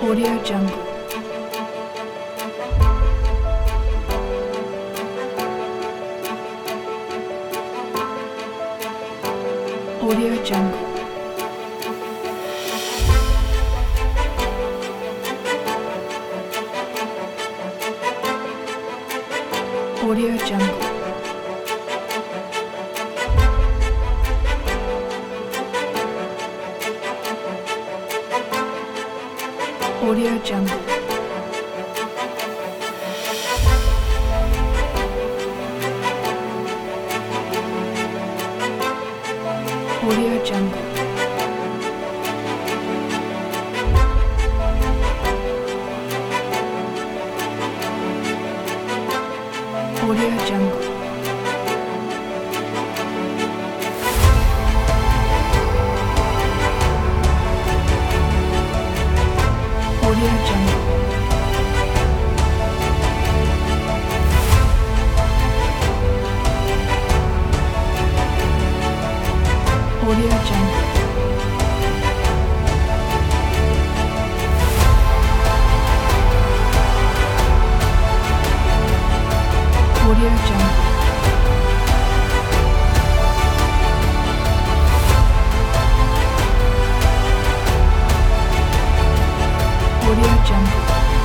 Audio Jungle. Audio Jungle. Audio Jungle. Audio Jungle. Audio Jungle. Audio Jungle. Audio Jungle. Audio Jungle. Audio Jungle. Audio Jungle.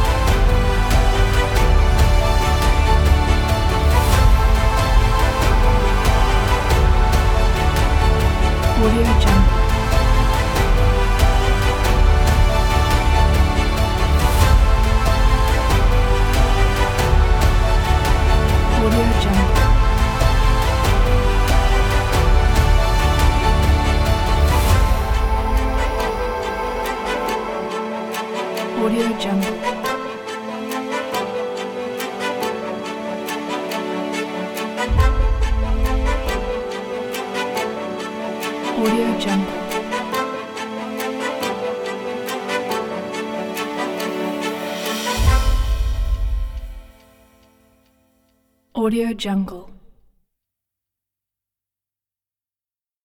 Audio Jungle. Audio Jungle. Audio Jungle. Audio Jungle. Audio Jungle.